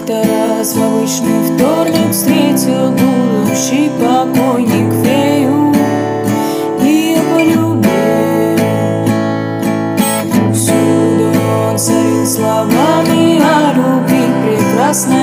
Как-то раз в обычный вторник встретил будущий покойник фею, и я полюбил. Всюду он царил словами о любви прекрасной.